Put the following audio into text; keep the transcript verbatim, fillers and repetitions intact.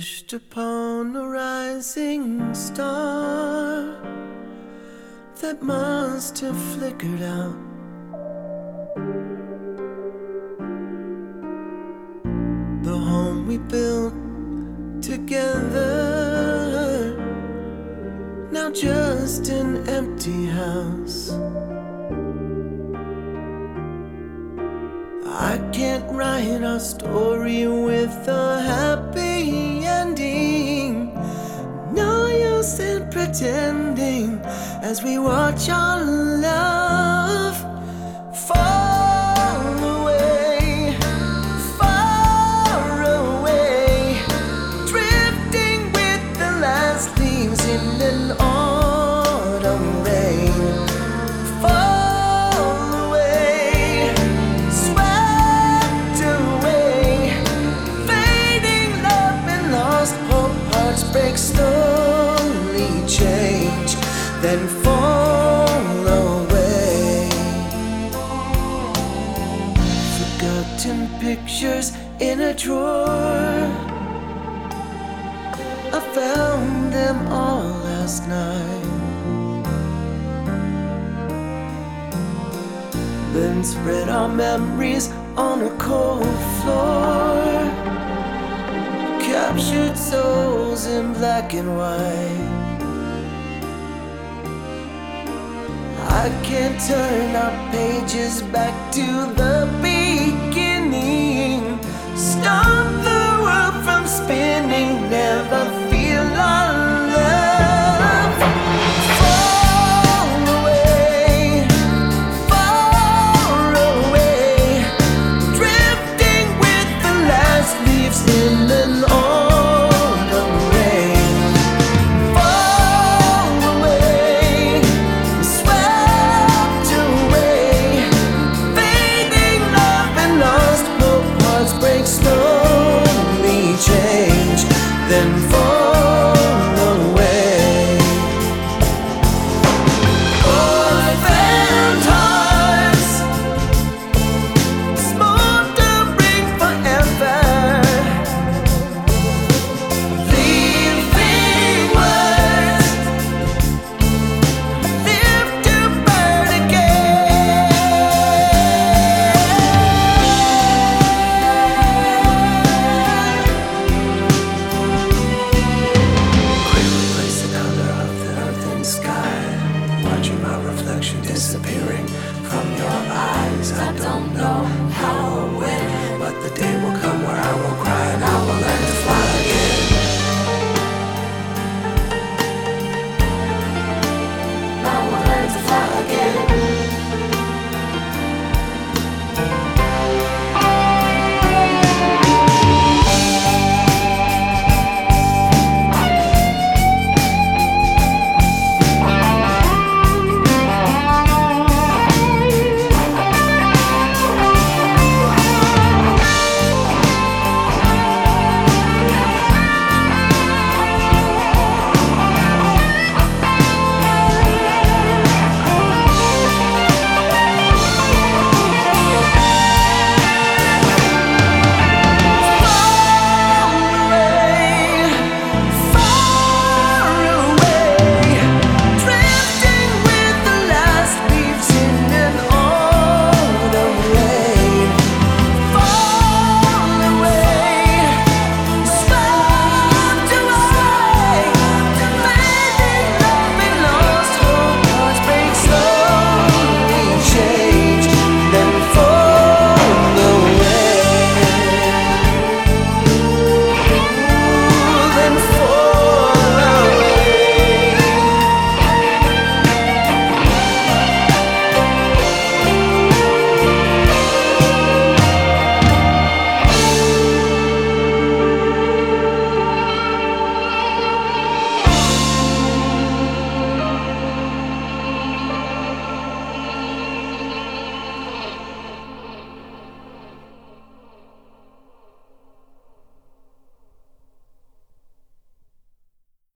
wished upon a rising star that must have flickered out. The home we built together, now just an empty house. I can't write our story with a happy ending. No use in pretending as we watch our love fall away, far away, drifting with the last leaves in an autumn rain. Fall away, swept away, fading love and lost hope. Hearts break, slowly change, then fall away. Forgotten pictures in a drawer, I found them all last night, then spread our memories on a cold floor. Captured souls in black and white. I can't turn our pages back to the beginning. Stop the world from